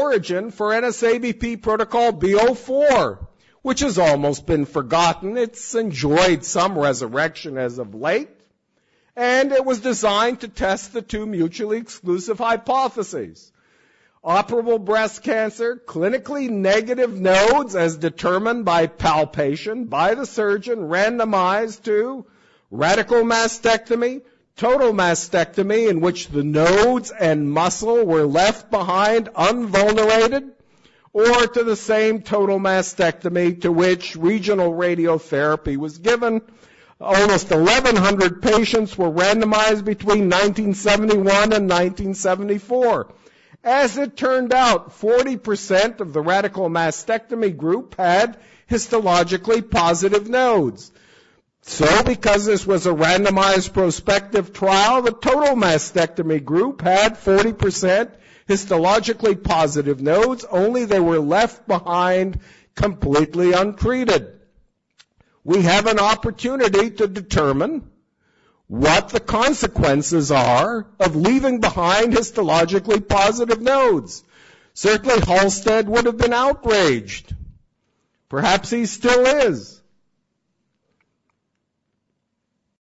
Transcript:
origin for NSABP protocol B04, which has almost been forgotten. It's enjoyed some resurrection as of late, and it was designed to test the two mutually exclusive hypotheses. Operable breast cancer, clinically negative nodes as determined by palpation by the surgeon, randomized to radical mastectomy, total mastectomy in which the nodes and muscle were left behind unvulnerated, or to the same total mastectomy to which regional radiotherapy was given. Almost 1,100 patients were randomized between 1971 and 1974. As it turned out, 40% of the radical mastectomy group had histologically positive nodes. So because this was a randomized prospective trial, the total mastectomy group had 40% histologically positive nodes, only they were left behind completely untreated. We have an opportunity to determine what the consequences are of leaving behind histologically positive nodes. Certainly Halsted would have been outraged. Perhaps he still is.